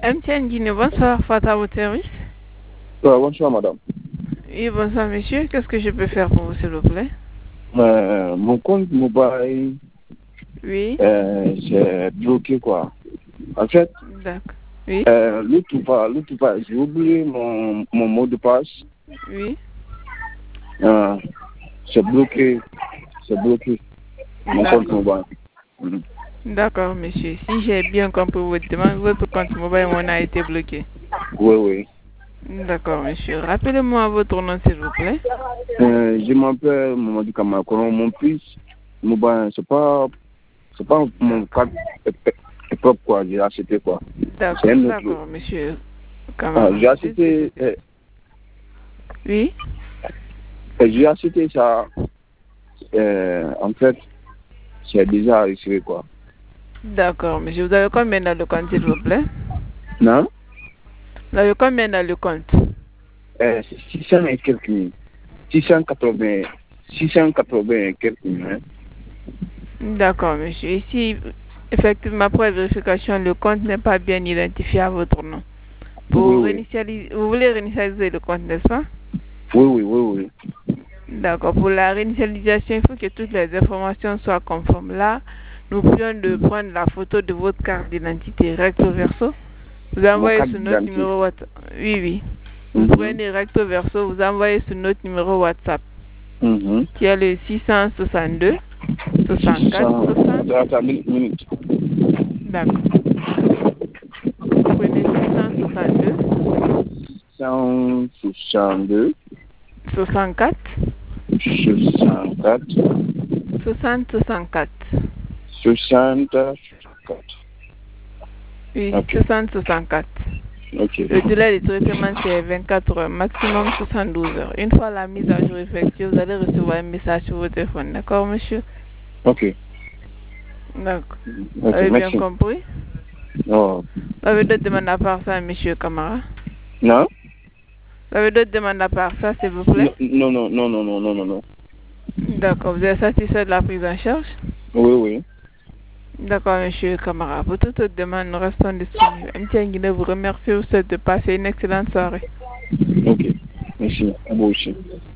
MTN Guinée, bonsoir, Fata à votre service. Bonsoir, madame. Oui, bonsoir, monsieur. Qu'est-ce que je peux faire pour vous, s'il vous plaît? Mon compte mobile, Oui. c'est bloqué, quoi. En fait, D'accord. Oui. l'autre fois, j'ai oublié mon mot de passe. Oui. C'est bloqué. C'est bloqué. Mon compte mobile. D'accord, monsieur. Si j'ai bien compris votre demande, votre compte mobile a été bloqué. Oui, oui. D'accord, monsieur. Rappelez-moi votre nom, s'il vous plaît. Je m'appelle Mamadou Kamakoro. Mon fils mobile, c'est pas mon carte propre, quoi. J'ai acheté, quoi. D'accord, monsieur. J'ai acheté. Oui. J'ai acheté ça. En fait, c'est déjà reçu, quoi. D'accord, monsieur. Vous avez combien dans le compte, s'il vous plaît? Non? Vous avez combien dans le compte? 600 et quelques mille. 680 et quelques mille. Hein? D'accord, monsieur. Ici, effectivement, pour la vérification, le compte n'est pas bien identifié à votre nom. Vous voulez réinitialiser le compte, n'est-ce pas? Oui. D'accord. Pour la réinitialisation, il faut que toutes les informations soient conformes. Là, nous prions de prendre la photo de votre carte d'identité recto verso. Vous envoyez sur notre numéro WhatsApp. Oui. Vous prenez recto verso, vous envoyez sur notre numéro WhatsApp. Qui est le 662 64 60. Attends, minute. D'accord. Vous prenez 662 64 60. Oui, 60. Okay. Le délai de traitement, c'est 24 heures, maximum 72 heures. Une fois la mise à jour effectuée, vous allez recevoir un message sur votre téléphone. D'accord, monsieur? Ok. D'accord. Vous avez bien compris? Oh. Vous avez d'autres demandes à part ça, monsieur Camara? Non? Vous avez d'autres demandes à part ça, s'il vous plaît? Non. D'accord. Vous êtes satisfait de la prise en charge? Oui. D'accord, monsieur Camara. Pour toute autre demande, nous restons disponibles. MTN Guinée vous remercie de passer une excellente soirée. Ok. Merci. À vous aussi.